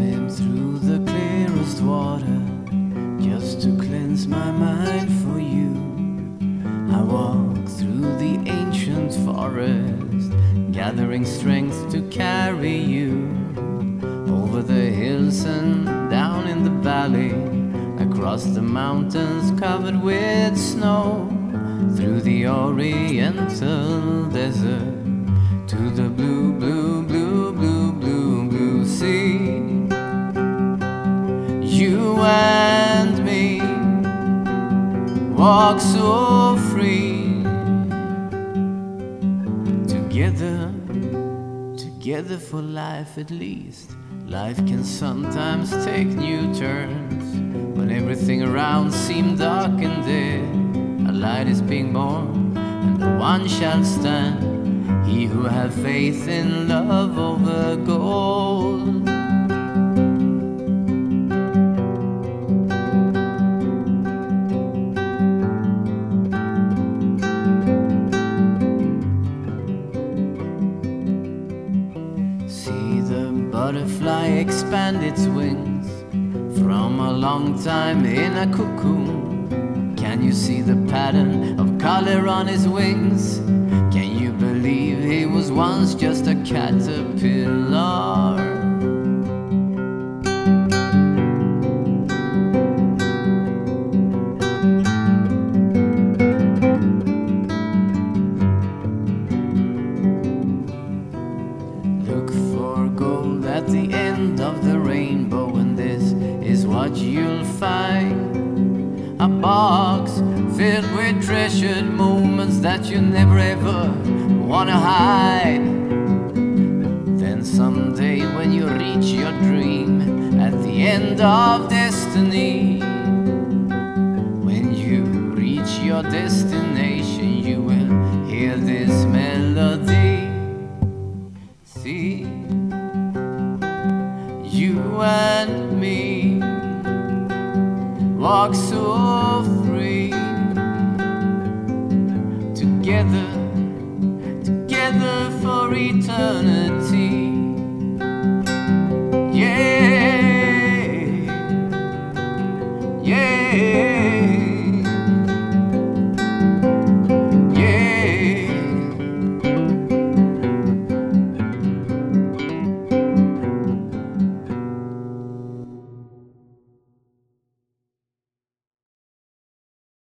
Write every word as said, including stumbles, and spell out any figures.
swim through the clearest water just to cleanse my mind for you. I walk through the ancient forest, gathering strength to carry you over the hills and down in the valley, across the mountains covered with snow, through the oriental desert to the blue, blue, blue, blue, blue, blue sea. You and me walk so free, together, together for life at least. Life can sometimes take new turns, when everything around seems dark and dead. A light is being born, and the one shall stand, he who has faith in love over gold. See the butterfly expand its wings from a long time in a cocoon. Can you see the pattern of color on his wings? Can you believe he was once just a caterpillar? Look for gold at the end of the rainbow, and this is what you'll find. A box filled with treasured moments that you never ever wanna hide. Then someday when you reach your dream at the end of destiny, when you reach your destination, you will hear this melody. See, you and me walk so free, together, together for eternity.